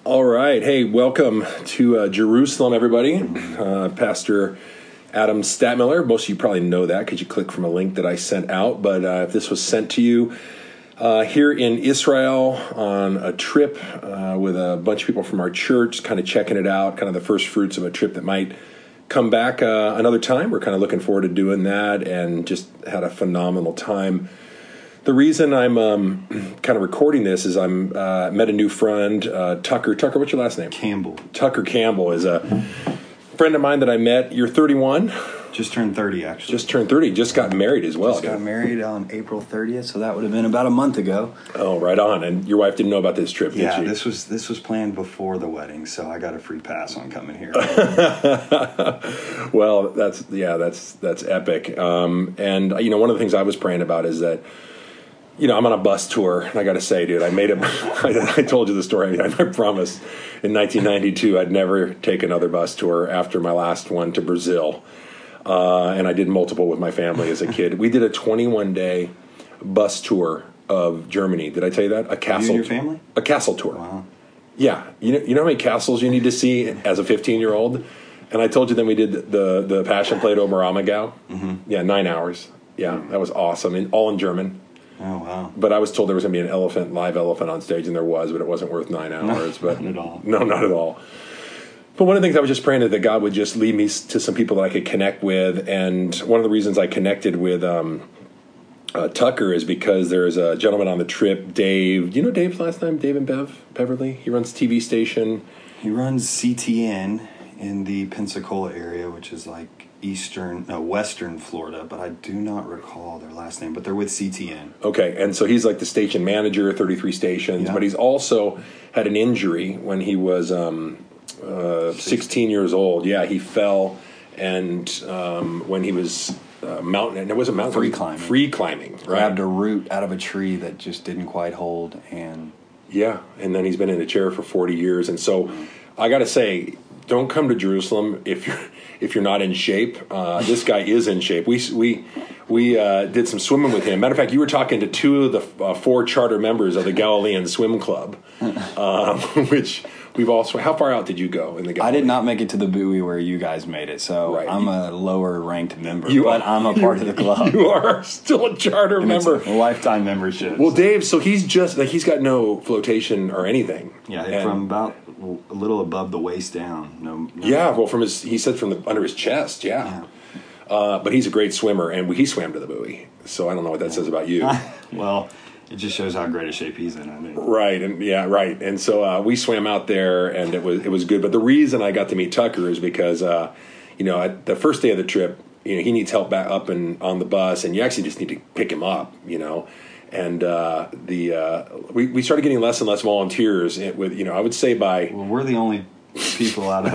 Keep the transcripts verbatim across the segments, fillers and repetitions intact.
All right. Hey, welcome to uh, Jerusalem, everybody. Uh, Pastor Adam Statmiller. Most of you probably know that because you clicked from a link that I sent out. But uh, if this was sent to you uh, here in Israel on a trip uh, with a bunch of people from our church, kind of checking it out, kind of the first fruits of a trip that might come back uh, another time. We're kind of looking forward to doing that and just had a phenomenal time. The reason I'm um, kind of recording this is I'm uh, met a new friend, uh, Tucker. Tucker, what's your last name? Campbell. Tucker Campbell is a friend of mine that I met. You're thirty-one? Just turned thirty, actually. Just turned thirty. Just got married as well. Just got married on April thirtieth, so that would have been about a month ago. Oh, right on. And your wife didn't know about this trip, did yeah, she? Yeah, this was this was planned before the wedding, so I got a free pass on coming here. Well, that's yeah, that's that's epic. Um, and you know, one of the things I was praying about is that. You know, I'm on a bus tour, and I got to say, dude, I made it. I, I told you the story. I, I promised in nineteen ninety-two I'd never take another bus tour after my last one to Brazil. Uh, and I did multiple with my family as a kid. We did a twenty-one day bus tour of Germany. Did I tell you that? A castle. You and your family? A castle tour. Wow. Yeah. You know, you know how many castles you need to see as a fifteen-year-old? And I told you then we did the, the Passion Play at Oberammergau. Mm-hmm. Yeah, nine hours. Yeah, that was awesome. And all in German. Oh, wow. But I was told there was going to be an elephant, live elephant on stage, and there was, but it wasn't worth nine hours. No, but not at all. No, not at all. But one of the things I was just praying that God would just lead me to some people that I could connect with. And one of the reasons I connected with um, uh, Tucker is because there's a gentleman on the trip, Dave. Do you know Dave's last name? Dave and Bev Beverly? He runs a T V station. He runs C T N in the Pensacola area, which is like eastern, no, western Florida, but I do not recall their last name, but they're with C T N. Okay, and so he's like the station manager, thirty-three stations, yeah. But he's also had an injury when he was um, uh, sixteen years old. Yeah, he fell, and um, when he was uh, mountain, and it wasn't mountain, free climbing, free climbing, right? Grabbed a root out of a tree that just didn't quite hold, and yeah, and then he's been in a chair for forty years, and so I got to say, don't come to Jerusalem if you're if you're not in shape. Uh, this guy is in shape. We we we uh, did some swimming with him. Matter of fact, you were talking to two of the uh, four charter members of the Galilean Swim Club, um, which we've also. How far out did you go in the Galilean? I did not make it to the buoy where you guys made it, so right. I'm a lower ranked member, you but are, I'm a part you, of the club. You are still a charter and member, it's a lifetime membership. Well, so. Dave, so he's just like he's got no flotation or anything. Yeah, and from about a little above the waist down. No, no. Yeah, well, from his he said from the under his chest. Yeah. yeah. Uh, but he's a great swimmer, and he swam to the buoy. So I don't know what that says about you. Well, it just shows how great a shape he's in. I mean, right, and yeah, right. And so uh, we swam out there, and it was it was good. But the reason I got to meet Tucker is because uh, you know at the first day of the trip, you know he needs help back up and on the bus, and you actually just need to pick him up, you know. And uh, the uh, we we started getting less and less volunteers. With you know, I would say by well, we're the only people out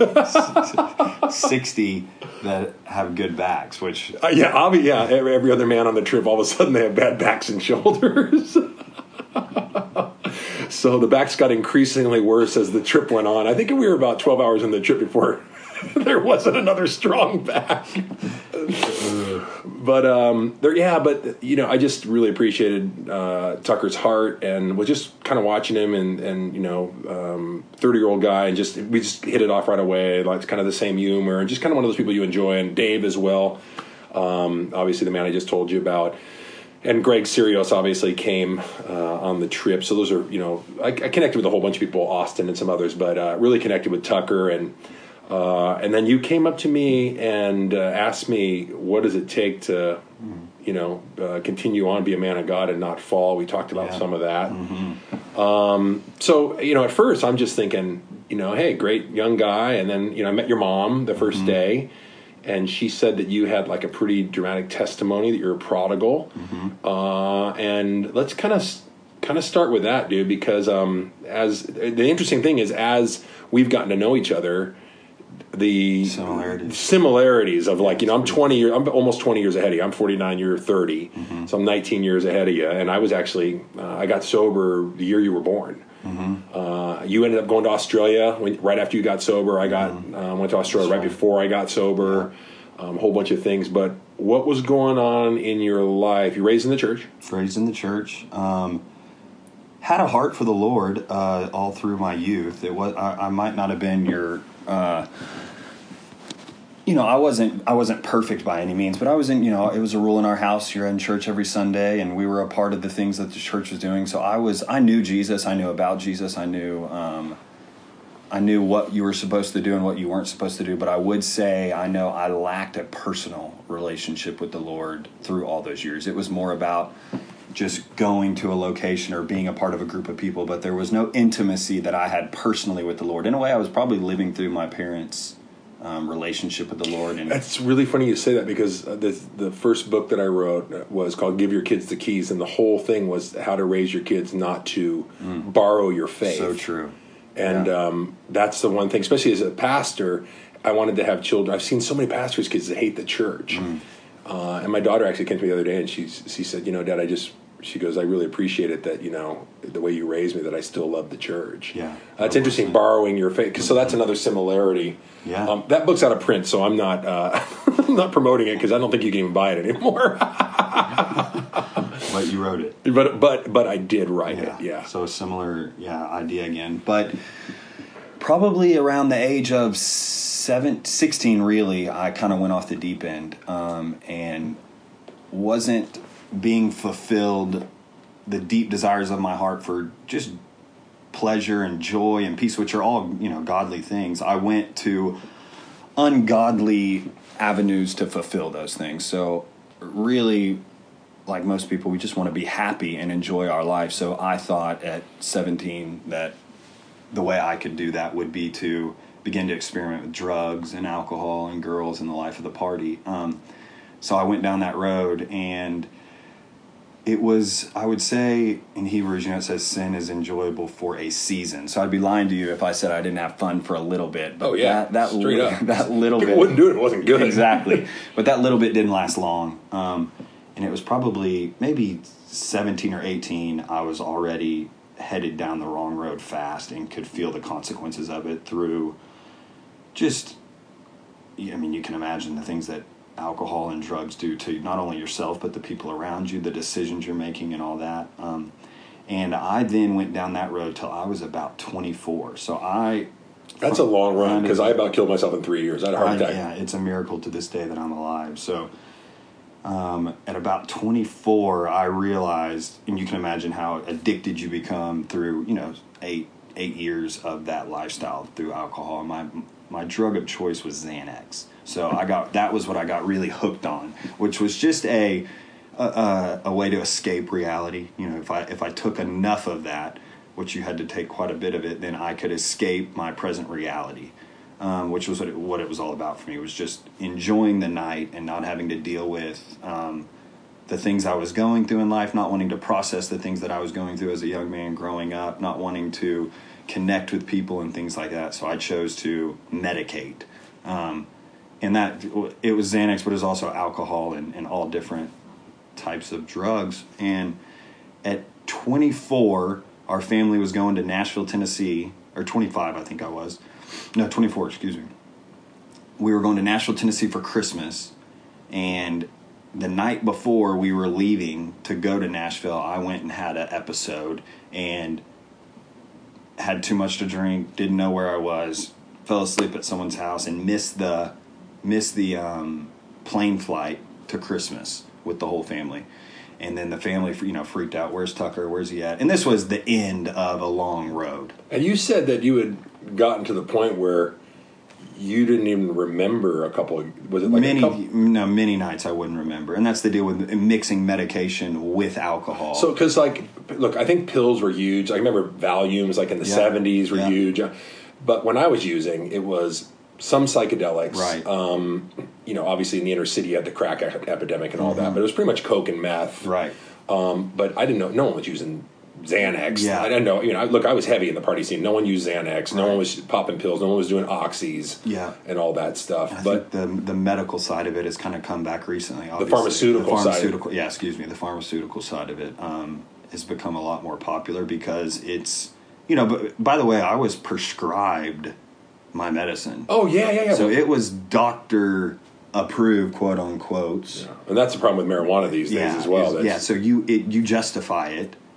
of sixty that have good backs, which uh, yeah, obvi- yeah, every, every other man on the trip, all of a sudden they have bad backs and shoulders. So the backs got increasingly worse as the trip went on. I think we were about twelve hours in the trip before there wasn't another strong back. But um, there, yeah, but you know, I just really appreciated uh, Tucker's heart, and was just kind of watching him, and and you know, um, thirty-year-old guy, and just we just hit it off right away, like kind of the same humor, and just kind of one of those people you enjoy, and Dave as well, um, obviously the man I just told you about, and Greg Sirios obviously came uh, on the trip, so those are you know, I, I connected with a whole bunch of people, Austin and some others, but uh, really connected with Tucker and. Uh, and then you came up to me and uh, asked me, what does it take to, you know, uh, continue on, be a man of God and not fall? We talked about yeah. some of that. Mm-hmm. Um, so, you know, at first I'm just thinking, you know, hey, great young guy. And then, you know, I met your mom the first mm-hmm. day, and she said that you had like a pretty dramatic testimony, that you're a prodigal. Mm-hmm. Uh, and let's kind of kind of start with that, dude, because um, as the interesting thing is, as we've gotten to know each other, the similarities. similarities of like, you know, I'm twenty years, I'm almost twenty years ahead of you. I'm forty-nine, you're thirty. Mm-hmm. So I'm nineteen years ahead of you. And I was actually, uh, I got sober the year you were born. Mm-hmm. Uh, you ended up going to Australia when, right after you got sober. I got, mm-hmm. uh, went to Australia That's right, right before I got sober, yeah. um, a whole bunch of things. But what was going on in your life? You're raised in the church? Raised in the church. Um, had a heart for the Lord uh, all through my youth. It was I, I might not have been your, uh, you know, I wasn't I wasn't perfect by any means, but I was in, you know, it was a rule in our house. You're in church every Sunday, and we were a part of the things that the church was doing. So I was I knew Jesus, I knew about Jesus, I knew um, I knew what you were supposed to do and what you weren't supposed to do. But I would say I know I lacked a personal relationship with the Lord through all those years. It was more about just going to a location or being a part of a group of people, but there was no intimacy that I had personally with the Lord. In a way, I was probably living through my parents' um, relationship with the Lord. And it's really funny you say that, because the the first book that I wrote was called Give Your Kids the Keys, and the whole thing was how to raise your kids not to mm. borrow your faith. So true. And yeah. um, that's the one thing, especially as a pastor, I wanted to have children. I've seen so many pastors' kids that hate the church. Mm. Uh, and my daughter actually came to me the other day, and she she said, you know, Dad, I just... She goes, I really appreciate it that, you know, the way you raised me, that I still love the church. Yeah. Uh, it's interesting, borrowing your faith. So that's another similarity. Yeah. Um, that book's out of print, so I'm not uh, I'm not promoting it, because I don't think you can even buy it anymore. But you wrote it. But but but I did write yeah. it, yeah. So a similar, yeah, idea again. But probably around the age of seven, sixteen, really, I kind of went off the deep end um, and wasn't being fulfilled the deep desires of my heart for just pleasure and joy and peace, which are all, you know, godly things. I went to ungodly avenues to fulfill those things. So really, like most people, we just want to be happy and enjoy our life. So I thought at seventeen that the way I could do that would be to begin to experiment with drugs and alcohol and girls and the life of the party. Um, so I went down that road, and it was, I would say, in Hebrews, you know, it says sin is enjoyable for a season. So I'd be lying to you if I said I didn't have fun for a little bit. But oh, yeah. That, that, Straight li- up. that little People bit. wouldn't do it if it wasn't good. Exactly. But that little bit didn't last long. Um, and it was probably maybe seventeen or eighteen, I was already headed down the wrong road fast and could feel the consequences of it through just, I mean, you can imagine the things that alcohol and drugs do to not only yourself but the people around you, the decisions you're making and all that. Um, and I then went down that road till I was about twenty-four. So I... That's a long run, because I about killed myself in three years. I had a heart attack. Yeah, it's a miracle to this day that I'm alive. So um, at about twenty-four, I realized, and you can imagine how addicted you become through, you know, eight eight years of that lifestyle through alcohol. My my drug of choice was Xanax. So I got that was what I got really hooked on, which was just a, a a way to escape reality. You know, if I if I took enough of that, which you had to take quite a bit of it, then I could escape my present reality, um, which was what it, what it was all about for me. It was just enjoying the night and not having to deal with um, the things I was going through in life, not wanting to process the things that I was going through as a young man growing up, not wanting to connect with people and things like that. So I chose to medicate. Um, And that it was Xanax, but it was also alcohol and, and all different types of drugs. And at twenty-four, our family was going to Nashville, Tennessee, or twenty-five, I think I was. No, twenty-four, excuse me. We were going to Nashville, Tennessee for Christmas. And the night before we were leaving to go to Nashville, I went and had an episode and had too much to drink, didn't know where I was, fell asleep at someone's house, and missed the... missed the um, plane flight to Christmas with the whole family. And then the family, you know, freaked out. Where's Tucker? Where's he at? And this was the end of a long road. And you said that you had gotten to the point where you didn't even remember a couple of, was it like many, a couple? No, many nights I wouldn't remember. And that's the deal with mixing medication with alcohol. So, because, like, look, I think pills were huge. I remember Valiums, like, in the yeah. seventies were yeah. huge. But when I was using, it was some psychedelics. Right. Um, you know, obviously in the inner city you had the crack epidemic and all mm-hmm. that. But it was pretty much coke and meth. Right. Um, but I didn't know, no one was using Xanax. Yeah. I didn't know, you know, look, I was heavy in the party scene. No one used Xanax. No right. one was popping pills. No one was doing oxys. Yeah. And all that stuff. I but think the the medical side of it has kind of come back recently. Obviously. The pharmaceutical, the pharmaceutical side. Yeah, excuse me. The pharmaceutical side of it um, has become a lot more popular because it's, you know, but by the way, I was prescribed my medicine. Oh, yeah, yeah, yeah. So it was doctor approved, quote unquote. Yeah. And that's the problem with marijuana these days yeah, as well. That's, yeah, so you it, you justify it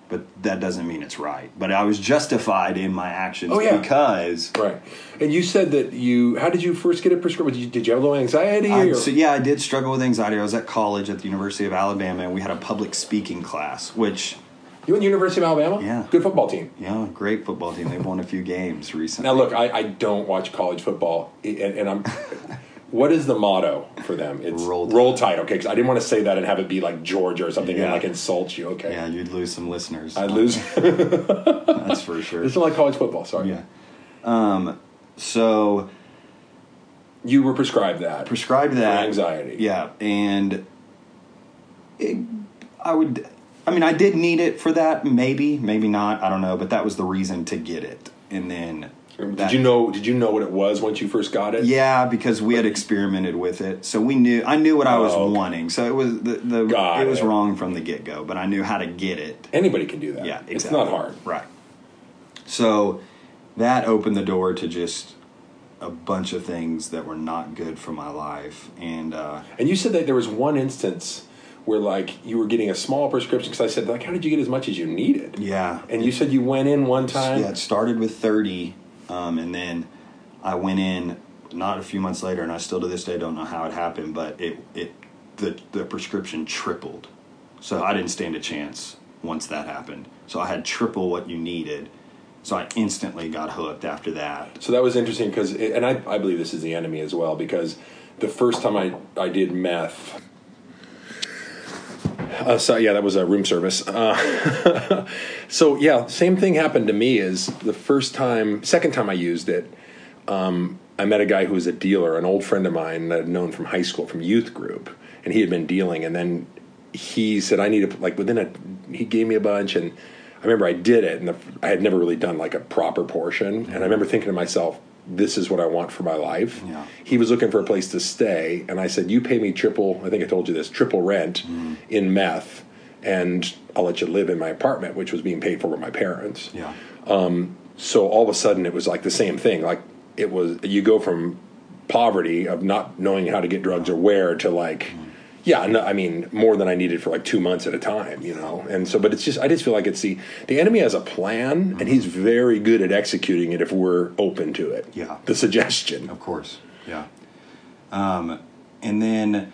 but that doesn't mean it's right. But I was justified in my actions oh, yeah. because... Right. And you said that you... How did you first get it prescribed? Did you, did you have low anxiety? I, or? So, yeah, I did struggle with anxiety. I was at college at the University of Alabama, and we had a public speaking class, which... You went to the University of Alabama? Yeah. Good football team. Yeah, great football team. They've won a few games recently. Now, look, I, I don't watch college football, and, and I'm... What is the motto for them? It's Roll Tide. Roll Tide, okay, because I didn't want to say that and have it be like Georgia or something Yeah. and like insult you, okay. Yeah, you'd lose some listeners. I'd lose. That's for sure. It's not like college football, sorry. Yeah. Um, so... You were prescribed that. Prescribed that. For anxiety. Yeah, and it, I would... I mean, I did need it for that, maybe, maybe not, I don't know, but that was the reason to get it. And then... Did that, you know Did you know what it was once you first got it? Yeah, because we had experimented with it, so we knew. I knew what I was Oh, okay. wanting, so it was the, the Got it was it. wrong from the get go. But I knew how to get it. Anybody can do that. Yeah, exactly. It's not hard. Right. So that opened the door to just a bunch of things that were not good for my life, and uh, And you said that there was one instance where, like, you were getting a small prescription, because I said, like, how did you get as much as you needed? yeah. And you said you went in one time? Yeah, it started with thirty, um, and then I went in not a few months later, and I still to this day don't know how it happened, but it it the the prescription tripled. So I didn't stand a chance once that happened. So I had triple what you needed. So I instantly got hooked after that. So that was interesting, because, and I, I believe this is the enemy as well, because the first time I, I did meth, uh, so yeah, that was a room service. Uh, so yeah, same thing happened to me. Is the first time, second time I used it, um, I met a guy who was a dealer, an old friend of mine that I'd known from high school, from youth group, and he had been dealing, and then he said, I need to, like, within a, he gave me a bunch, and I remember I did it, and the, I had never really done like a proper portion, and I remember thinking to myself, this is what I want for my life. Yeah. He was looking for a place to stay, and I said, you pay me triple, I think I told you this, triple rent mm. in meth, and I'll let you live in my apartment, which was being paid for by my parents. Yeah. Um, so all of a sudden it was like the same thing. Like, it was, you go from poverty of not knowing how to get drugs or where to like, mm. yeah, no, I mean, more than I needed for like two months at a time, you know? And so, but it's just, I just feel like it's the, the enemy has a plan, mm-hmm. and he's very good at executing it if we're open to it. Yeah. The suggestion. Of course. Yeah. Um, and then,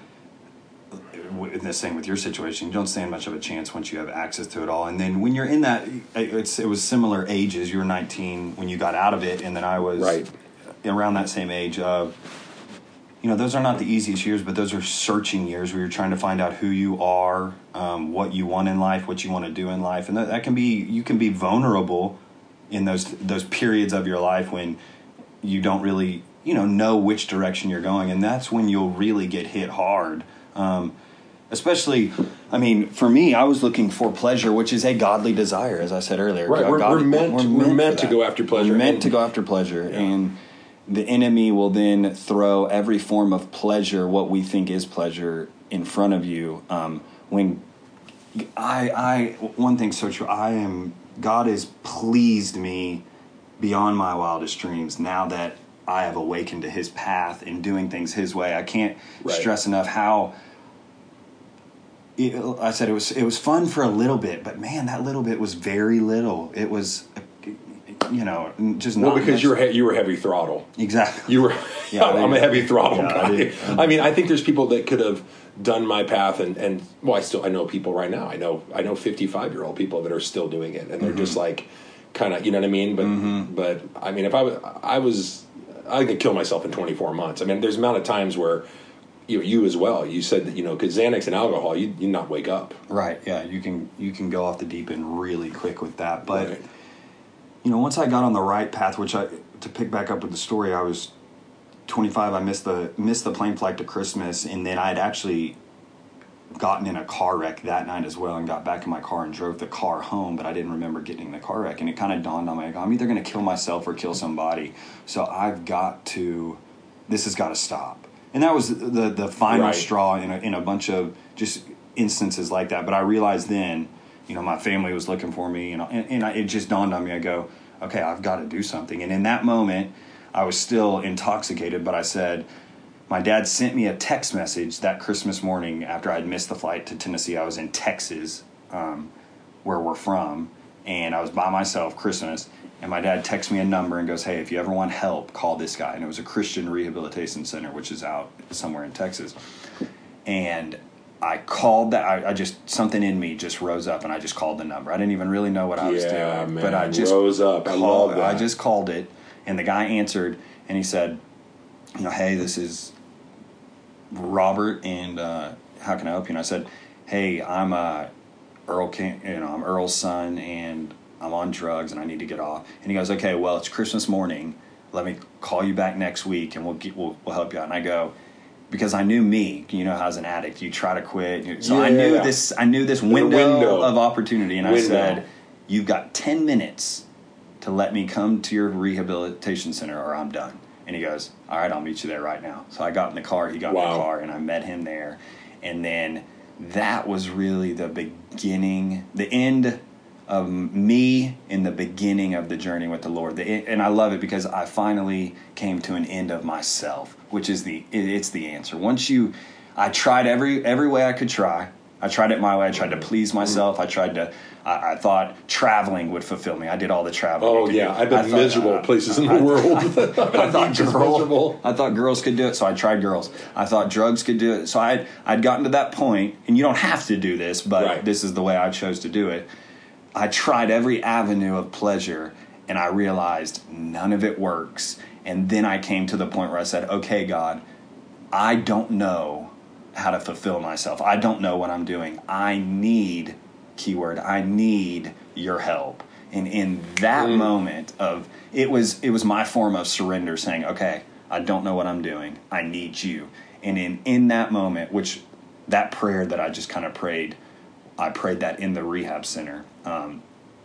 the same with your situation, you don't stand much of a chance once you have access to it all. And then when you're in that, it's, it was similar ages. You were nineteen when you got out of it, and then I was right. around that same age of, you know, those are not the easiest years, but those are searching years where you're trying to find out who you are, um, what you want in life, what you want to do in life. And that, that can be, you can be vulnerable in those those periods of your life when you don't really, you know, know which direction you're going. And that's when you'll really get hit hard. Um, especially, I mean, for me, I was looking for pleasure, which is a godly desire, as I said earlier. Right, we're, God, we're meant, we're meant, we're meant to go after pleasure. We're meant and, to go after pleasure. Yeah. And the enemy will then throw every form of pleasure, what we think is pleasure, in front of you. Um, when I, I, one thing's so true. I am, God has pleased me beyond my wildest dreams now that I have awakened to His path and doing things His way. I can't right. stress enough how. It, I said it was it was fun for a little bit, but man, that little bit was very little. It was, you know, just well not because much. you were he- you were heavy throttle. Exactly. You were. Yeah, I'm a heavy throttle yeah, guy. I, did, I, I mean, I think there's people that could have done my path, and, and well, I still I know people right now. I know I know fifty-five year old people that are still doing it, and they're mm-hmm. just like, kind of, you know what I mean. But mm-hmm. but I mean, if I was I was I could kill myself in twenty-four months. I mean, there's amount of times where. You, you as well. You said that, you know, because Xanax and alcohol, you you not wake up. Right. Yeah. You can you can go off the deep end really quick with that. But right. you know, once I got on the right path, which I to pick back up with the story, I was twenty-five. I missed the missed the plane flight to Christmas, and then I had actually gotten in a car wreck that night as well, and got back in my car and drove the car home. But I didn't remember getting in the car wreck, and it kind of dawned on me: like, I'm either going to kill myself or kill somebody. So I've got to. This has got to stop. And that was the the final right. straw in a, in a bunch of just instances like that. But I realized then, you know, my family was looking for me, you know, and, and I, it just dawned on me. I go, okay, I've got to do something. And in that moment, I was still intoxicated, but I said, my dad sent me a text message that Christmas morning after I'd missed the flight to Tennessee. I was in Texas. Um, where we're from, and I was by myself Christmas, and my dad texts me a number and goes, hey, if you ever want help, call this guy. And it was a Christian Rehabilitation Center, which is out somewhere in Texas. And I called that. I, I just, something in me just rose up, and I just called the number. I didn't even really know what I was yeah, doing. Man, but I just rose up. I called, love that. I just called it, and the guy answered, and he said, you know, hey, this is Robert, and uh, how can I help you? And I said, hey, I'm uh, Earl King, you know, I'm Earl's son, and I'm on drugs, and I need to get off. And he goes, okay, well, it's Christmas morning. Let me call you back next week, and we'll get, we'll, we'll help you out. And I go, because I knew me, you know, how as an addict, you try to quit. You, so yeah, I knew yeah. this. I knew this window, window of opportunity, and window. I said, you've got ten minutes to let me come to your rehabilitation center, or I'm done. And he goes, all right, I'll meet you there right now. So I got in the car, he got wow. in the car, and I met him there. And then that was really the beginning, the end of me in the beginning of the journey with the Lord. The, and I love it because I finally came to an end of myself, which is the, it, it's the answer. Once you, I tried every, every way I could try. I tried it my way. I tried to please myself. I tried to, I, I thought traveling would fulfill me. I did all the traveling. Oh, yeah. Do. I've been I thought, miserable uh, places in I, the world. I, I thought just girl, miserable. I thought girls could do it, so I tried girls. I thought drugs could do it. So I'd, I'd gotten to that point, and you don't have to do this, but right. this is the way I chose to do it. I tried every avenue of pleasure, and I realized none of it works. And then I came to the point where I said, okay, God, I don't know how to fulfill myself. I don't know what I'm doing. I need, keyword, I need your help. And in that mm. moment of, it was it was my form of surrender, saying, okay, I don't know what I'm doing. I need you. And in, in that moment, which that prayer that I just kind of prayed, I prayed that in the rehab center. Um,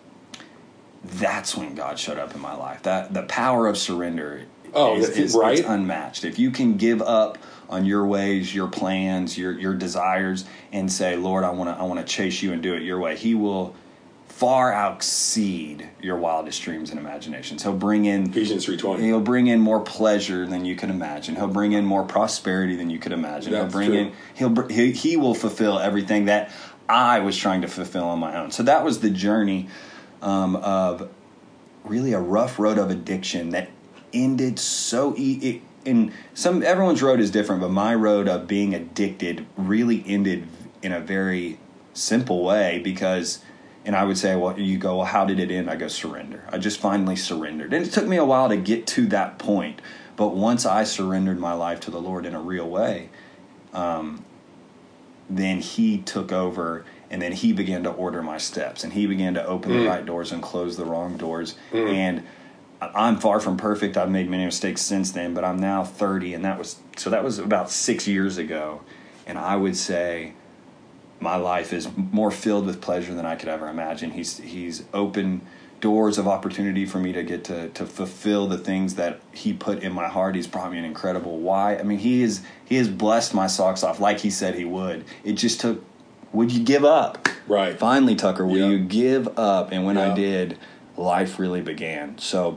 that's when God showed up in my life. That the power of surrender oh, is, is right? it's unmatched. If you can give up on your ways, your plans, your your desires, and say, Lord, I want to I want to chase you and do it your way, He will far exceed your wildest dreams and imaginations. He'll bring in Ephesians three twenty. He'll bring in more pleasure than you could imagine. He'll bring in more prosperity than you could imagine. That's he'll bring true. in he'll he, he will fulfill everything that I was trying to fulfill on my own. So that was the journey um, of really a rough road of addiction that ended so e- it, and some everyone's road is different, but my road of being addicted really ended in a very simple way because, and I would say, well, you go, well, how did it end? I go, surrender. I just finally surrendered. And it took me a while to get to that point. But once I surrendered my life to the Lord in a real way, um, then He took over, and then He began to order my steps, and He began to open mm. the right doors and close the wrong doors. Mm. And I'm far from perfect. I've made many mistakes since then, but I'm now thirty, and that was so that was about six years ago. And I would say my life is more filled with pleasure than I could ever imagine. He's he's opened doors of opportunity for me to get to to fulfill the things that He put in my heart. He's brought me an incredible why. I mean, He is He has blessed my socks off like He said He would. It just took, would you give up? Right. Finally, Tucker, will yeah. you give up? And when yeah. I did, life really began. So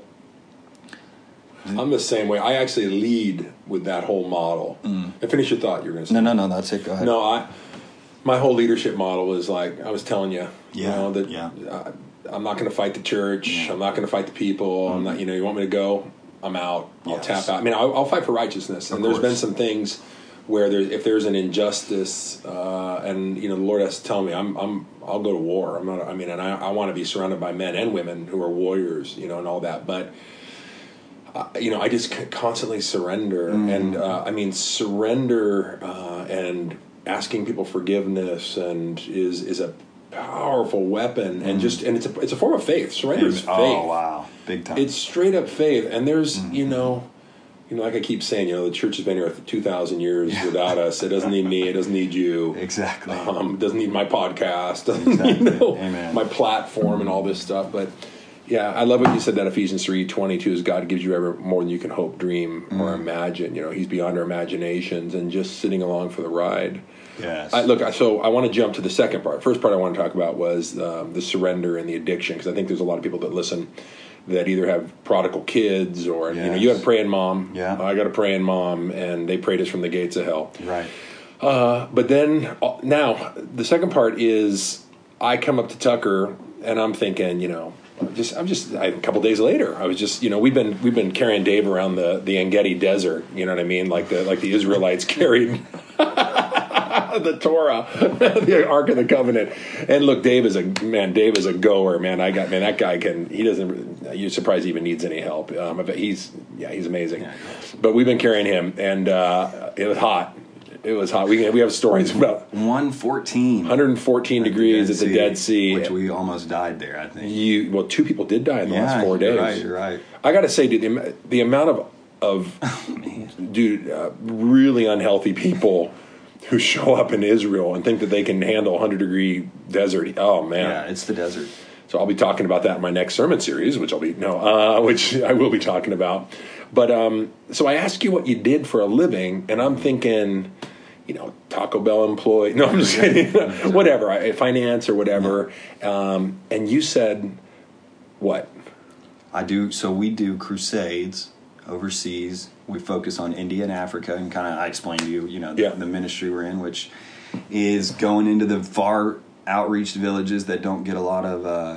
I'm the same way. I actually lead with that whole model. Mm. And finish your thought. You're going to say no, no, no. That's it. Go ahead. No, I. My whole leadership model is like I was telling you. Yeah. You know, that yeah. I, I'm not going to fight the church. Yeah. I'm not going to fight the people. Mm. I'm not. You know, you want me to go? I'm out. I'll yes. tap out. I mean, I'll, I'll fight for righteousness. And of there's course. been some things where there's if there's an injustice, uh, and you know, the Lord has to tell me, I'm I'm I'll go to war. I'm not. I mean, and I, I want to be surrounded by men and women who are warriors. You know, and all that, but. Uh, you know, I just constantly surrender, mm. and uh, I mean, surrender uh, and asking people forgiveness, and is is a powerful weapon, mm. and just and it's a it's a form of faith. Surrender is faith. Oh wow, big time! It's straight up faith, and there's mm. you know, you know, like I keep saying, you know, the church has been here for two thousand years without us. It doesn't need me. It doesn't need you. Exactly. Um, it doesn't need my podcast. Doesn't exactly. you know, Amen. My platform and all this stuff, but. Yeah, I love what you said that Ephesians three twenty-two is God gives you ever more than you can hope, dream, mm. or imagine. You know, He's beyond our imaginations and just sitting along for the ride. Yes. I, look, so I want to jump to the second part. First part I want to talk about was um, the surrender and the addiction, because I think there's a lot of people that listen that either have prodigal kids or, yes. you know, you had a praying mom. Yeah. I got a praying mom, and they prayed us from the gates of hell. Right. Uh, but then uh, now the second part is I come up to Tucker, and I'm thinking, you know, just I'm just I, a couple days later, I was just, you know, we've been we've been carrying Dave around the the Engedi Desert, you know what I mean, like the like the Israelites carried the Torah, the Ark of the Covenant. And look, Dave is a man. Dave is a goer, man. I got man. That guy can. He doesn't. You're surprised he even needs any help. Um, but he's yeah, he's amazing. Yeah, but we've been carrying him, and uh, it was hot. It was hot. We we have stories about one fourteen one hundred fourteen degrees at the Dead Sea, which we almost died there. I think you well, two people did die in the yeah, last four days. You're right. You're right. I got to say, dude, the, the amount of of oh, dude, uh, really unhealthy people who show up in Israel and think that they can handle one hundred degree desert. Oh man, yeah, it's the desert. So I'll be talking about that in my next sermon series, which I'll be no, uh, which I will be talking about. But um, so I asked you what you did for a living, and I'm thinking, you know, Taco Bell employee. No, I'm just kidding. Whatever, I, finance or whatever. Um, and you said what? I do. So we do crusades overseas. We focus on India and Africa, and kind of I explained to you, you know, the, yeah. the ministry we're in, which is going into the far outreached villages that don't get a lot of, uh,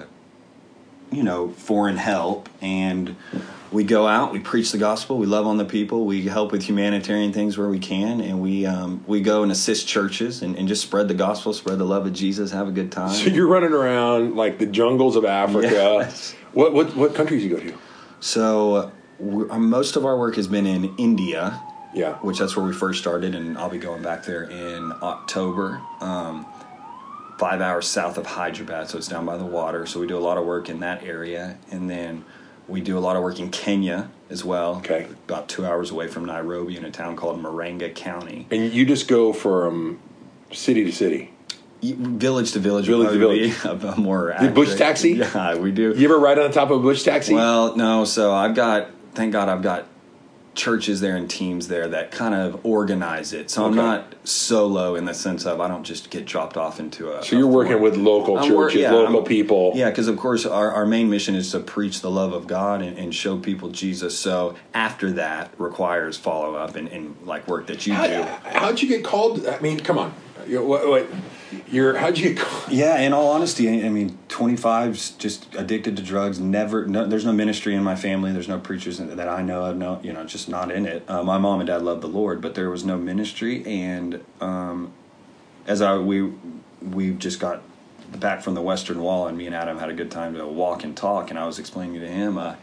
you know, foreign help. And we go out, we preach the gospel, we love on the people, we help with humanitarian things where we can, and we um, we go and assist churches and, and just spread the gospel, spread the love of Jesus, have a good time. So you're running around like the jungles of Africa. Yes. What what what countries do you go to? So we, uh, most of our work has been in India. Yeah, which that's where we first started, and I'll be going back there in October. Um, five hours south of Hyderabad, so it's down by the water. So we do a lot of work in that area, and then we do a lot of work in Kenya as well. Okay, about two hours away from Nairobi in a town called Marenga County. And you just go from city to city, village to village. Village to village. A, a more the bush taxi. Yeah, we do. You ever ride on top of a bush taxi? Well, no. So I've got, thank God, I've got churches there and teams there that kind of organize it. So okay. I'm not solo in the sense of I don't just get dropped off into a... So you're a working with local churches, work, yeah, local I'm, people. Yeah, because of course our, our main mission is to preach the love of God and, and show people Jesus. So after that requires follow-up and, and like work that you How, do. How'd you get called? I mean, come on. You're, what, what, you're, how'd you get called? Yeah, in all honesty, I mean, twenty-five's just addicted to drugs. Never, no, there's no ministry in my family. There's no preachers that I know of. No, you know, just not in it. Uh, my mom and dad loved the Lord, but there was no ministry. And um, as I we we just got back from the Western Wall, and me and Adam had a good time to walk and talk. And I was explaining to him, uh,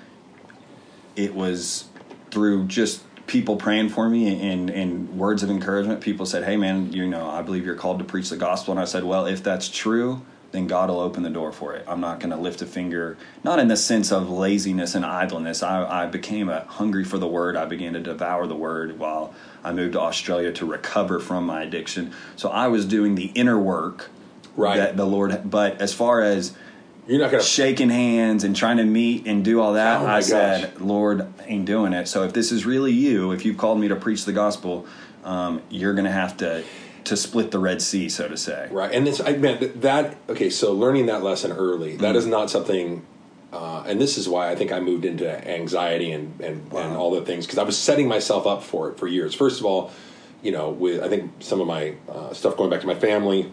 it was through just people praying for me and, and words of encouragement. People said, hey man, you know, I believe you're called to preach the gospel. And I said, well, if that's true, then God will open the door for it. I'm not going to lift a finger, not in the sense of laziness and idleness. I, I became a hungry for the word. I began to devour the word while I moved to Australia to recover from my addiction. So I was doing the inner work right. that the Lord, but as far as You're not gonna shaking hands and trying to meet and do all that, oh I gosh. said, Lord, ain't doing it. So if this is really you, if you've called me to preach the gospel, um, you're going to have to to split the Red Sea, so to say. Right, and this I meant that. Okay, so learning that lesson early, that mm-hmm. is not something. Uh, and this is why I think I moved into anxiety and and, wow. and all the things, because I was setting myself up for it for years. First of all, you know, with I think some of my uh, stuff going back to my family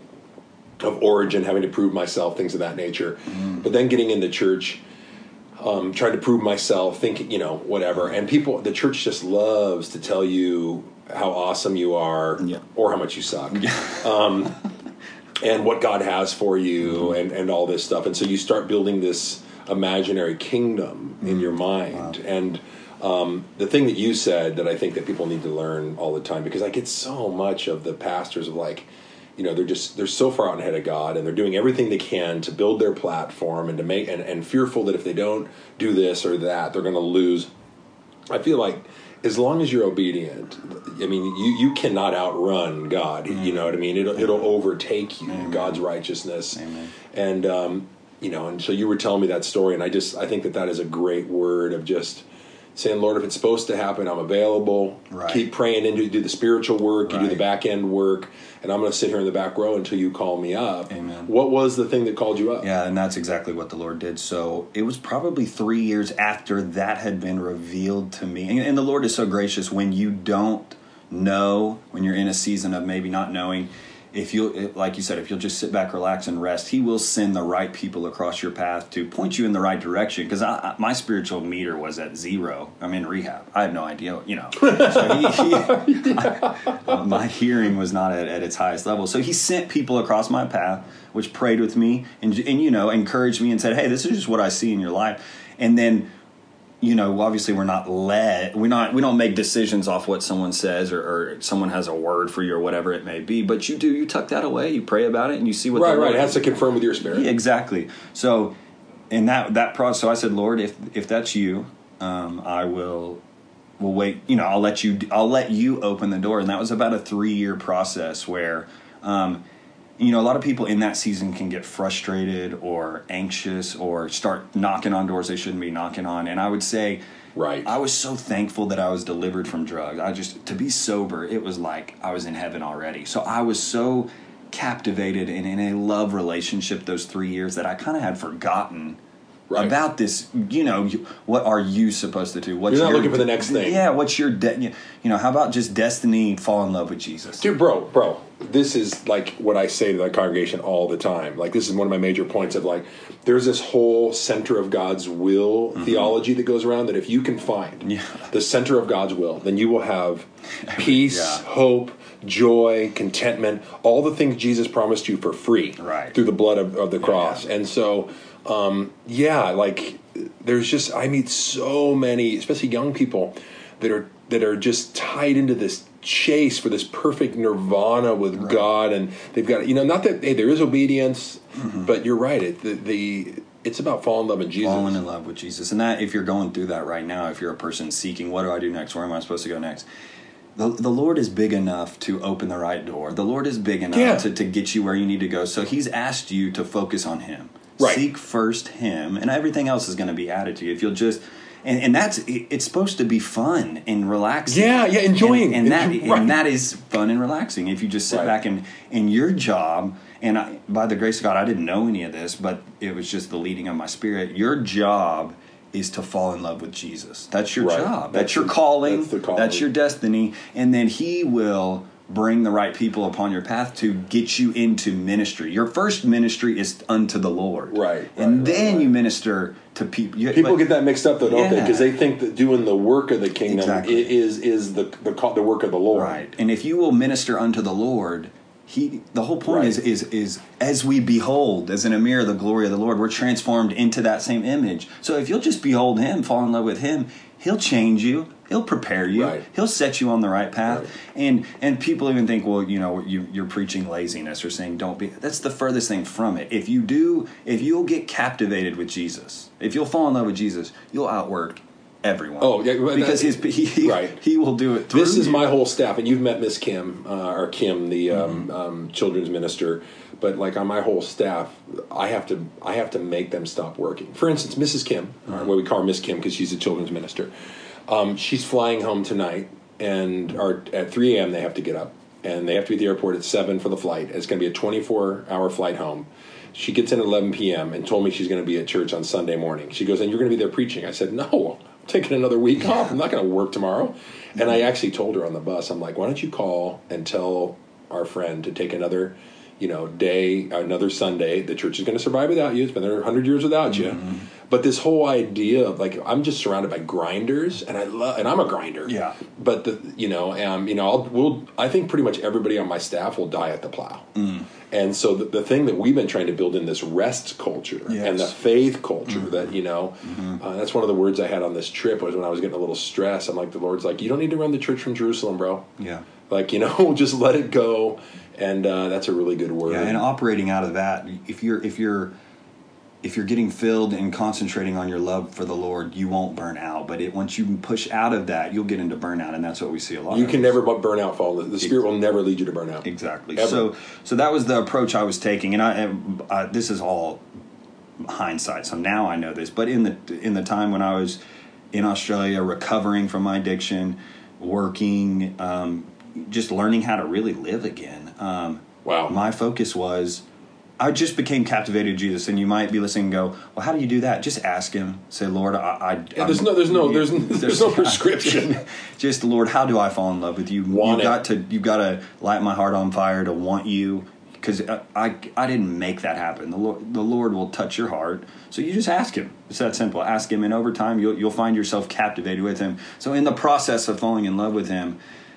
of origin, having to prove myself, things of that nature. Mm. But then getting into church, um, trying to prove myself, thinking, you know, whatever. And people, the church just loves to tell you how awesome you are yeah. or how much you suck. um, and what God has for you mm. and, and all this stuff. And so you start building this imaginary kingdom mm. in your mind. Wow. And um, the thing that you said that I think that people need to learn all the time, because I get so much of the pastors of like, you know, they're just they're so far out ahead of God, and they're doing everything they can to build their platform and to make and, and fearful that if they don't do this or that, they're going to lose. I feel like as long as you're obedient, I mean, you, you cannot outrun God. Mm. You know what I mean? It'll it'll overtake you, Amen. God's righteousness. Amen. And um, you know, and so you were telling me that story, and I just I think that that is a great word of just saying, Lord, if it's supposed to happen, I'm available. Right. Keep praying and do, do the spiritual work. Right. You do the back end work, and I'm going to sit here in the back row until you call me up. Amen. What was the thing that called you up? Yeah, and that's exactly what the Lord did. So it was probably three years after that had been revealed to me. And, and the Lord is so gracious when you don't know, when you're in a season of maybe not knowing, if you, like you said, if you'll just sit back, relax, and rest, he will send the right people across your path to point you in the right direction. Because I, I, my spiritual meter was at zero. I'm in rehab. I had no idea, you know. So he, he, I, my hearing was not at, at its highest level. So he sent people across my path, which prayed with me and, and, you know, encouraged me and said, hey, this is just what I see in your life. And then, you know, obviously we're not led, we're not, we don't make decisions off what someone says or, or someone has a word for you or whatever it may be, but you do, you tuck that away, you pray about it and you see what right, the right. Lord, It has to confirm with your spirit. Yeah, exactly. So in that, that process, so I said, Lord, if, if that's you, um, I will, will wait, you know, I'll let you, I'll let you open the door. And that was about a three year process where, um, you know, a lot of people in that season can get frustrated or anxious or start knocking on doors they shouldn't be knocking on. And I would say, right, I was so thankful that I was delivered from drugs. I just, to be sober, it was like I was in heaven already. So I was so captivated and in a love relationship those three years that I kind of had forgotten right. about this. You know, what are you supposed to do? What's You're not your, looking for the next thing. Yeah, what's your, de- you know, how about just destiny, fall in love with Jesus? Dude, bro, bro. This is like what I say to the congregation all the time. Like, this is one of my major points of like, there's this whole center of God's will mm-hmm. theology that goes around that if you can find yeah. the center of God's will, then you will have peace, yeah. hope, joy, contentment, all the things Jesus promised you for free right. through the blood of, of the cross. Yeah, yeah. And so, um, yeah, like there's just, I meet so many, especially young people that are, that are just tied into this chase for this perfect nirvana with right. God, and they've got, you know, not that, hey, there is obedience, mm-hmm. but you're right, it, the, the it's about falling in love with Jesus. Falling in love with Jesus. And that, if you're going through that right now, if you're a person seeking, what do I do next? Where am I supposed to go next? The, the Lord is big enough to open the right door. The Lord is big enough yeah. to, to get you where you need to go. So he's asked you to focus on him. Right. Seek first him, and everything else is going to be added to you. If you'll just... And, and that's it's supposed to be fun and relaxing. Yeah, yeah, enjoying, and, and that Enjoy, right. and that is fun and relaxing. If you just sit right. back and and your job. And I, by the grace of God, I didn't know any of this, but it was just the leading of my spirit. Your job is to fall in love with Jesus. That's your right. job. That's, that's your the, calling. That's, the calling. That's your destiny. And then He will bring the right people upon your path to get you into ministry. Your first ministry is unto the Lord. Right. And right, then right. you minister to people. You, people but, get that mixed up, though, don't yeah. they? Because they think that doing the work of the kingdom exactly. is is the, the the work of the Lord. Right. And if you will minister unto the Lord, He the whole point right. is is is as we behold, as in a mirror, the glory of the Lord, we're transformed into that same image. So if you'll just behold Him, fall in love with Him, He'll change you. He'll prepare you. Right. He'll set you on the right path. Right. And and people even think, well, you know, you, you're preaching laziness or saying don't be. That's the furthest thing from it. If you do, if you'll get captivated with Jesus, if you'll fall in love with Jesus, you'll outwork everyone. Oh, yeah, because his, he he, right. he will do it through This is you. my whole staff, and you've met Miss Kim uh, or Kim, the um, mm-hmm. um, children's minister. But like on my whole staff, I have to I have to make them stop working. For instance, Missus Kim, mm-hmm. uh, what we call her Miss Kim because she's a children's minister. Um, she's flying home tonight, and or at three a.m. they have to get up, and they have to be at the airport at seven for the flight. It's going to be a twenty-four hour flight home. She gets in at eleven p.m. and told me she's going to be at church on Sunday morning. She goes, and you're going to be there preaching. I said, no, I'm taking another week off. I'm not going to work tomorrow. And I actually told her on the bus, I'm like, why don't you call and tell our friend to take another, you know, day, another Sunday. The church is going to survive without you. It's been there one hundred years without you. Mm-hmm. But this whole idea of like, I'm just surrounded by grinders, and I love, and I'm a grinder. Yeah. But the, you know, um, you know, I'll, we'll, I think pretty much everybody on my staff will die at the plow. Mm. And so the, the thing that we've been trying to build in this rest culture yes. and the faith culture mm-hmm. that, you know, mm-hmm. uh, that's one of the words I had on this trip was when I was getting a little stressed. I'm like, the Lord's like, you don't need to run the church from Jerusalem, bro. Yeah. Like, you know, just let it go. And uh, that's a really good word. Yeah, and operating out of that, if you're if you're if you're getting filled and concentrating on your love for the Lord, you won't burn out. But it, once you push out of that, you'll get into burnout, and that's what we see a lot. You of can us. never burn out, Paul. The Spirit will never lead you to burn out. Exactly. Ever. So, so that was the approach I was taking, and I, I this is all hindsight. So now I know this, but in the in the time when I was in Australia, recovering from my addiction, working, um, just learning how to really live again. Um, wow. My focus was, I just became captivated to Jesus, and you might be listening and go, well, how do you do that? Just ask him. Say, Lord, I... I yeah, there's no, there's no, there's, there's, there's no prescription. Just, Lord, how do I fall in love with you? Want you've it. got to, you've got to light my heart on fire to want you, because I, I, I didn't make that happen. The Lord, the Lord will touch your heart, so you just ask him. It's that simple. Ask him, and over time, you'll, you'll find yourself captivated with him. So in the process of falling in love with him,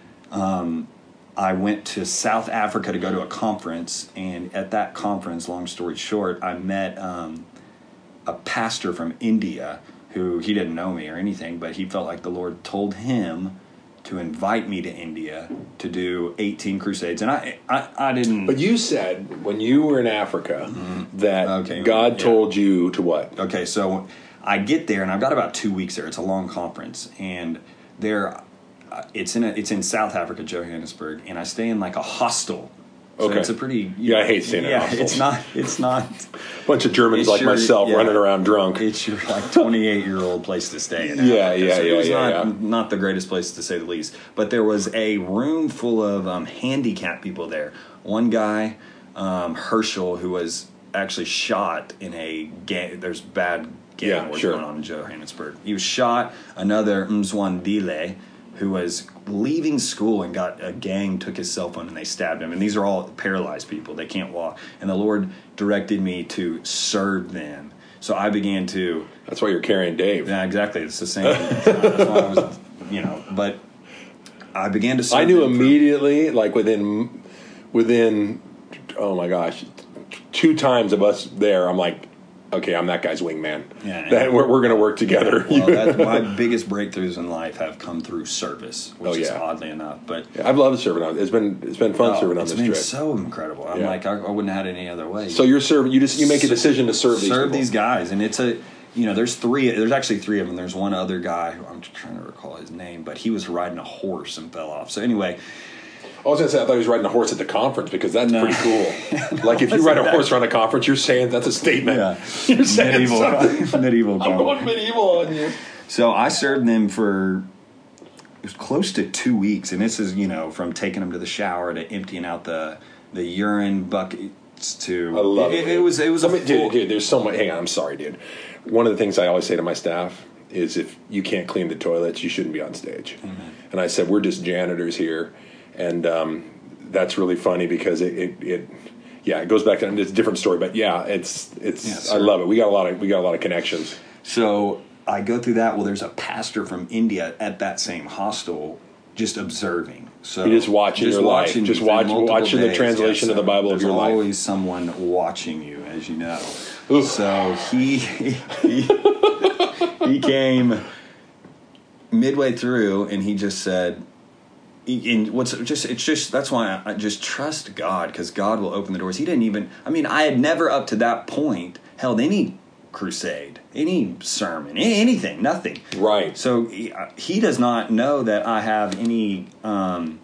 um, I went to South Africa to go to a conference, and at that conference, long story short, I met um, a pastor from India who, he didn't know me or anything, but he felt like the Lord told him to invite me to India to do eighteen crusades. And I I, I didn't... But you said when you were in Africa mm-hmm. that okay, God yeah. told you to what? Okay, so I get there, and I've got about two weeks there. It's a long conference, and there... It's in a, it's in South Africa, Johannesburg, and I stay in like a hostel. So okay. it's a pretty... Yeah, I hate staying in yeah, hostels. it's not... It's not... A bunch of Germans it's like your, myself yeah, running around drunk. It's your like twenty-eight-year-old place to stay in. Yeah, Africa. yeah, so yeah, it was yeah, not, yeah. not the greatest place to say the least. But there was a room full of um, handicapped people there. One guy, um, Herschel, who was actually shot in a gang... There's bad gang Yeah, war sure. going on in Johannesburg. He was shot. Another, Mzwandile, who was leaving school and got a gang took his cell phone and they stabbed him. And these are all paralyzed people. They can't walk. And the Lord directed me to serve them. So I began to... That's why you're carrying Dave. Yeah, exactly. It's the same. That's why I was, you know, but I began to serve I knew them for- immediately, like within, within, oh my gosh, two times of us there, I'm like, okay, I'm that guy's wingman. Yeah, that we're, we're going to work together. Well, that, my biggest breakthroughs in life have come through service, which Oh, is yeah. oddly enough. But Yeah, I've loved serving on. It's been it's been fun oh, serving on it's this been trip. so incredible. I'm Yeah. like, I, I wouldn't have had it any other way. So you're serving. You just you make a decision to serve these serve people. these guys, and it's a you know there's three. There's actually three of them. There's one other guy who I'm trying to recall his name, but he was riding a horse and fell off. So anyway. I was going to say, I thought he was riding a horse at the conference because that's No. pretty cool. Like, if you ride a horse around a conference, you're saying that's a statement. Yeah. You're saying medieval, something. medieval. I'm comedy. going medieval on you. So I served them for it was close to two weeks, and this is you know from taking them to the shower to emptying out the the urine buckets to. I love it. It, it was it was a I mean, dude, full- dude, there's so much. Hang on, I'm sorry, dude. One of the things I always say to my staff is, if you can't clean the toilets, you shouldn't be on stage. Mm-hmm. And I said, we're just janitors here, and um, that's really funny because it, it, it, yeah, it goes back to it's a different story, but yeah, it's it's. Yeah, I sir. love it. We got a lot of we got a lot of connections. So I go through that. Well, there's a pastor from India at that same hostel, just observing. So You're just watching your life. watching Just for watch- multiple watching the days. translation of the Bible of there's your life. always someone watching you, as you know. Oof. So he he, he came midway through, and he just said. And what's just it's just that's why I just trust God, because God will open the doors. He didn't even I mean I had never up to that point held any crusade, any sermon, any, anything, nothing. Right. So he, he does not know that I have any um,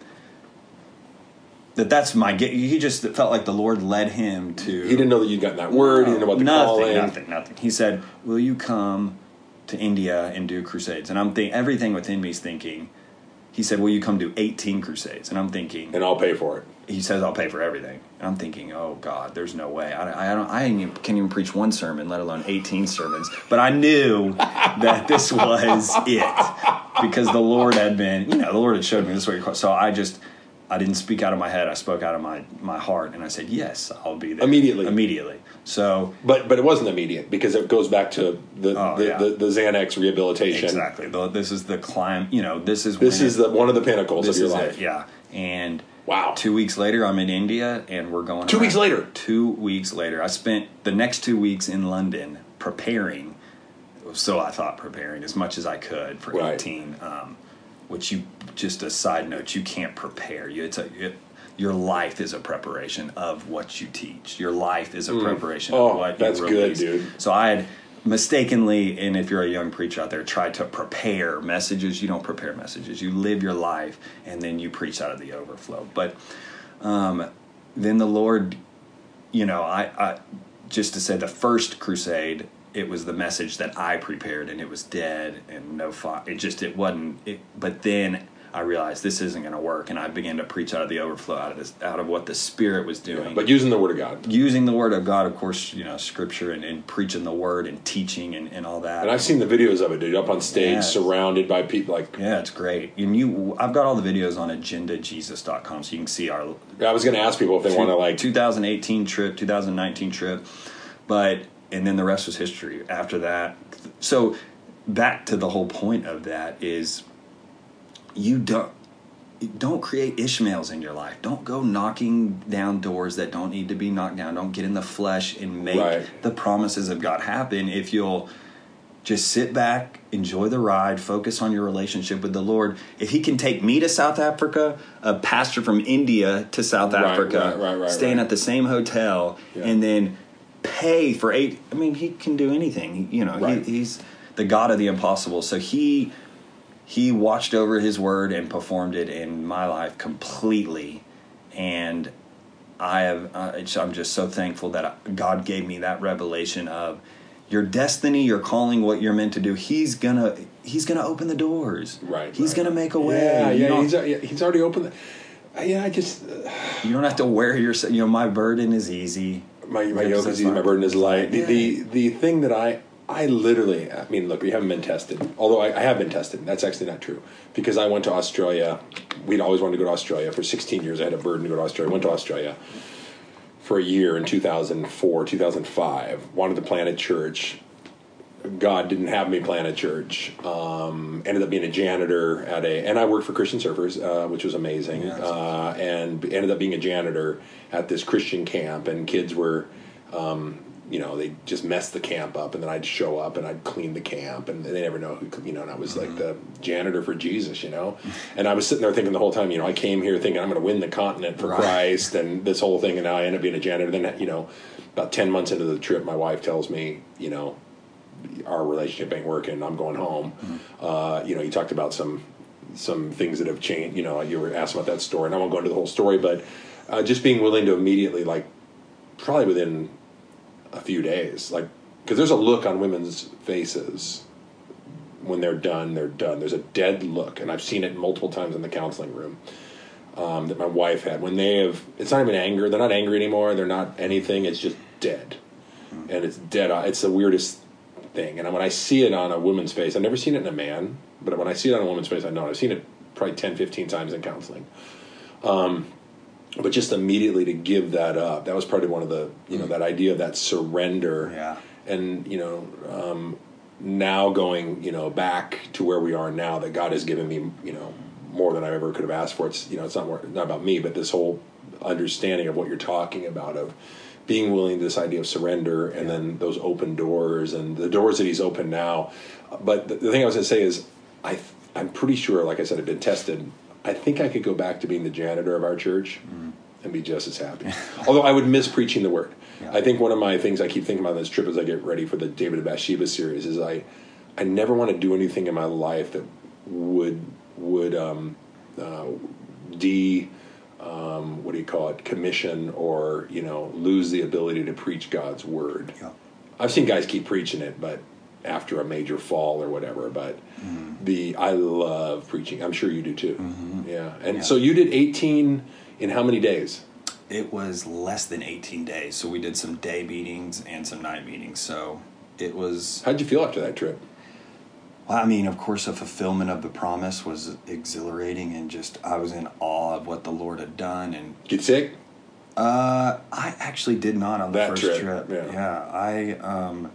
that that's my gi- he just felt like the Lord led him to. He didn't know that you'd gotten that word. He didn't know about the nothing, calling. nothing, nothing. He said, "Will you come to India and do crusades?" And I'm think everything within me is thinking. He said, "Will you come do eighteen crusades?" And I'm thinking, And I'll pay for it. he says, "I'll pay for everything." And I'm thinking, "Oh God, there's no way. I, I don't. I ain't even, can't even preach one sermon, let alone eighteen sermons." But I knew that this was it because the Lord had been, you know, the Lord had showed me this way. So I just, I didn't speak out of my head. I spoke out of my my heart, and I said, "Yes, I'll be there Immediately. Immediately." So But but it wasn't immediate because it goes back to the Oh, the, yeah. the, the Xanax rehabilitation. exactly, the, this is the climb. You know, this is This when is it- the one of the pinnacles this of your is life. it. Yeah, and. Wow. Two weeks later, I'm in India, and we're going. Two around. weeks later? Two weeks later, I spent the next two weeks in London preparing. So I thought preparing as much as I could for Right. eighteen. Um, which you just a side note, you can't prepare. You, it's a it, your life is a preparation of what you teach. Your life is a preparation Oh, of what that's you good, release. dude. So I had mistakenly, and if you're a young preacher out there, tried to prepare messages. You don't prepare messages. You live your life, and then you preach out of the overflow. But um, then the Lord, you know, I, I just to say the first crusade, it was the message that I prepared, and it was dead and no fire. It just it wasn't. It, but then I realized this isn't going to work, and I began to preach out of the overflow, out of this, out of what the Spirit was doing. Yeah, but using the Word of God. Using the Word of God, of course, you know, Scripture and, and preaching the Word and teaching and, and all that. And I've seen the videos of it, dude, up on stage, yeah. surrounded by people. Like, yeah, it's great. And you, I've got all the videos on agenda jesus dot com, so you can see our. I was going to ask people if they want to like twenty eighteen trip, twenty nineteen trip, but and then the rest was history after that. So back to the whole point of that is, you don't. Don't create Ishmaels in your life. Don't go knocking down doors that don't need to be knocked down. Don't get in the flesh and make right. the promises of God happen. If you'll just sit back, enjoy the ride, focus on your relationship with the Lord. If he can take me to South Africa, a pastor from India to South right, Africa, right, right, right, staying right. at the same hotel, yeah. and then pay for eight. I mean, he can do anything. You know, right. he, he's the God of the impossible. So he... He watched over his word and performed it in my life completely, and I have. Uh, I'm just so thankful that God gave me that revelation of your destiny, your calling, what you're meant to do. He's gonna. He's gonna open the doors. Right. He's right. gonna make a way. Yeah, you yeah. He's, yeah, he's already opened. The, yeah, I just. Uh, you don't have to wear your. You know, my burden is easy. My my yoke is easy. My burden is light. Yeah. The, the the thing that I. I literally, I mean, look, we haven't been tested. Although I, I have been tested. That's actually not true. Because I went to Australia. We'd always wanted to go to Australia. For sixteen years, I had a burden to go to Australia. Went to Australia for a year in two thousand four, two thousand five. Wanted to plant a church. God didn't have me plant a church. Um, ended up being a janitor at a... And I worked for Christian Surfers, uh, which was amazing. Yeah, uh, and ended up being a janitor at this Christian camp. And kids were... Um, you know, they just messed the camp up, and then I'd show up and I'd clean the camp, and they never know who, you know, and I was like the janitor for Jesus, you know, and I was sitting there thinking the whole time, you know, I came here thinking I'm going to win the continent for right. Christ and this whole thing, and now I end up being a janitor. Then, you know, about ten months into the trip, my wife tells me, you know, our relationship ain't working, I'm going home. Mm-hmm. Uh, you know, you talked about some some things that have changed, you know, you were asked about that story, and I won't go into the whole story, but uh, just being willing to immediately, like, probably within a few days, like, because there's a look on women's faces when they're done, they're done. There's a dead look, and I've seen it multiple times in the counseling room um, that my wife had. When they have, it's not even anger. They're not angry anymore. They're not anything. It's just dead, and it's dead. It's the weirdest thing. And when I see it on a woman's face, I've never seen it in a man, but when I see it on a woman's face, I know it. I've seen it probably ten, fifteen times in counseling. Um, But just immediately to give that up, that was probably one of the, you know, that idea of that surrender. Yeah. And, you know, um, now going, you know, back to where we are now, that God has given me, you know, more than I ever could have asked for. It's, you know, it's not more, not about me, but this whole understanding of what you're talking about, of being willing to this idea of surrender, and yeah. then those open doors and the doors that he's opened now. But the, the thing I was going to say is, I, I'm pretty sure, like I said, I've been tested. I think I could go back to being the janitor of our church mm. and be just as happy. Although I would miss preaching the word. Yeah. I think one of my things I keep thinking about on this trip as I get ready for the David and Bathsheba series is I, I never want to do anything in my life that would would um, uh, de um, what do you call it commission or you know lose the ability to preach God's word. Yeah. I've seen guys keep preaching it, but after a major fall or whatever, but mm-hmm. the I love preaching. I'm sure you do too. Mm-hmm. Yeah. And yeah. so you did eighteen in how many days? It was less than eighteen days. So we did some day meetings and some night meetings. So it was... How'd you feel after that trip? Well, I mean, of course, the fulfillment of the promise was exhilarating, and just I was in awe of what the Lord had done. And get sick? Uh, I actually did not on the that first trip. trip. Yeah. yeah I... Um,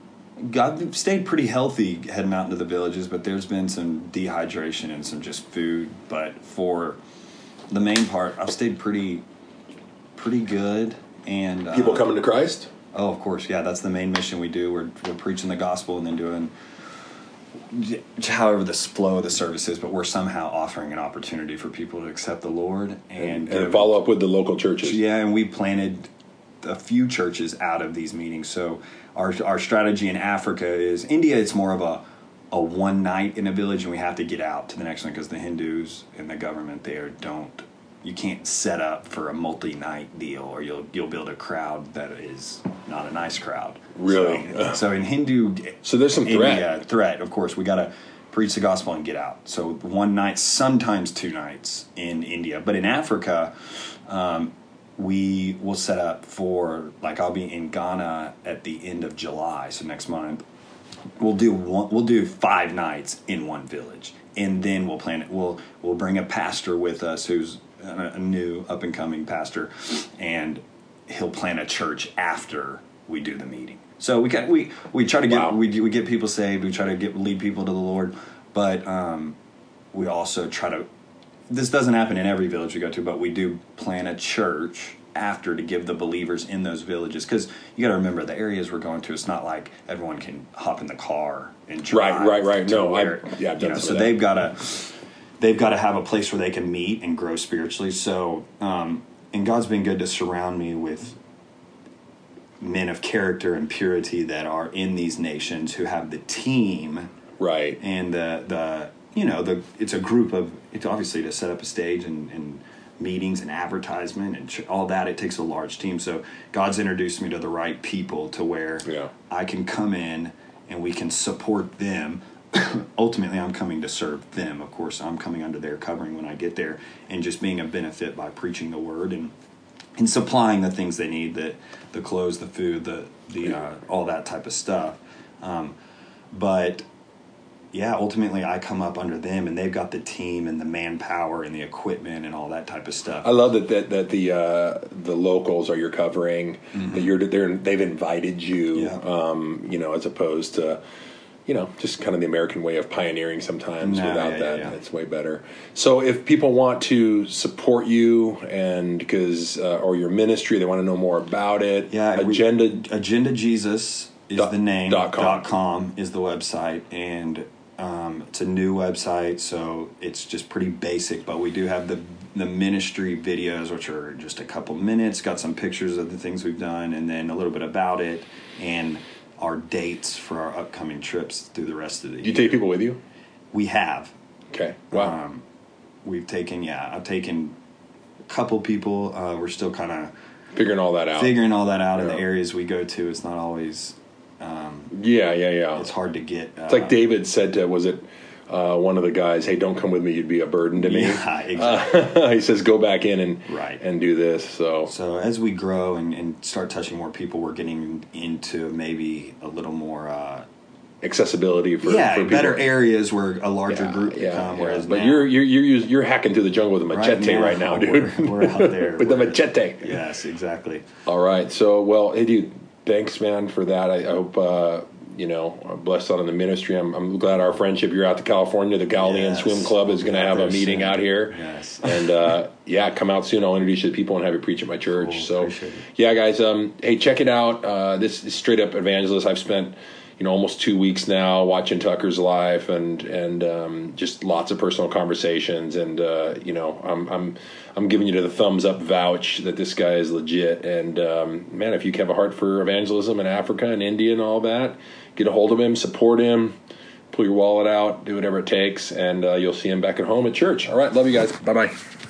God stayed pretty healthy heading out into the villages, but there's been some dehydration and some just food. But for the main part, I've stayed pretty, pretty good. And uh, people coming to Christ? Oh, of course, yeah. That's the main mission we do. We're we're preaching the gospel and then doing, however, the flow of the service is. But we're somehow offering an opportunity for people to accept the Lord and, and, and follow up with the local churches. Yeah, and we planted a few churches out of these meetings. So our our strategy in Africa is India. It's more of a a one night in a village, and we have to get out to the next one because the Hindus and the government there don't. You can't set up for a multi night deal, or you'll you'll build a crowd that is not a nice crowd. Really? So, so in Hindu, so there's some threat. India, threat. Of course, we gotta preach the gospel and get out. So one night, sometimes two nights in India. But in Africa, um, we will set up for, like, I'll be in Ghana at the end of July, so next month. We'll do one, we'll do five nights in one village, and then we'll plan it. We'll we'll bring a pastor with us who's a, a new up and coming pastor, and he'll plan a church after we do the meeting. So we got we we try to get wow. we we get people saved. We try to get lead people to the Lord, but um, we also try to. This doesn't happen in every village we go to, but we do plan a church after to give the believers in those villages, because you got to remember the areas we're going to. It's not like everyone can hop in the car and drive. Right, right, right. No, where, I yeah, I've done you know, so that. they've got to they've got to have a place where they can meet and grow spiritually. So, um, and God's been good to surround me with men of character and purity that are in these nations who have the team, right, and the the you know the it's a group of it's obviously to set up a stage and. and meetings and advertisement and all that, it takes a large team. So God's introduced me to the right people to where yeah. I can come in and we can support them. Ultimately, I'm coming to serve them. Of course, I'm coming under their covering when I get there, and just being a benefit by preaching the word and and supplying the things they need, the the clothes, the food, the the uh, all that type of stuff. Um, but yeah, ultimately I come up under them, and they've got the team and the manpower and the equipment and all that type of stuff. I love that that, that the uh, the locals are you're covering. Mm-hmm. That you're they're they've invited you. Yeah. Um, you know, as opposed to, you know, just kind of the American way of pioneering sometimes. No, without yeah, that, yeah, yeah. It's way better. So if people want to support you and because uh, or your ministry, they want to know more about it. Yeah, Agenda we, Agenda Jesus is dot, the name. Dot com. Dot com is the website, and um, it's a new website, so it's just pretty basic. But we do have the the ministry videos, which are just a couple minutes. Got some pictures of the things we've done, and then a little bit about it, and our dates for our upcoming trips through the rest of the year. Do you take people with you? We have. Okay. Wow. Um, we've taken, yeah, I've taken a couple people. Uh, we're still kind of figuring all that out. Figuring all that out yeah. in the areas we go to. It's not always. Um, yeah, yeah, yeah. It's hard to get. Uh, it's like David said to, was it uh, one of the guys, hey, don't come with me, you'd be a burden to me. Yeah, exactly. Uh, he says, go back in and right. and do this. So so as we grow and, and start touching more people, we're getting into maybe a little more... Uh, accessibility for, yeah, for people. Better areas where a larger yeah, group can yeah, come. Yeah. Whereas but now, you're you're you're you're hacking through the jungle with a machete right now, right now dude. We're, we're out there with the machete. Yes, exactly. All right. So, well, hey, dude, thanks, man, for that. I, I hope uh, you know, I'm blessed out in the ministry. I'm, I'm glad our friendship. You're out to California. The Galilean yes. Swim Club is going to have a meeting soon. out here. Yes. And uh, yeah, come out soon. I'll introduce you to people and have you preach at my church. Cool. So, yeah, guys, um, hey, check it out. Uh, this is Straight Up Evangelist. I've spent, you know, almost two weeks now watching Tucker's life and and um, just lots of personal conversations. And uh, you know, I'm I'm I'm giving you the thumbs up vouch that this guy is legit. And um, man, if you have a heart for evangelism in Africa and India and all that, get a hold of him, support him, pull your wallet out, do whatever it takes, and uh, you'll see him back at home at church. All right, love you guys. Bye bye.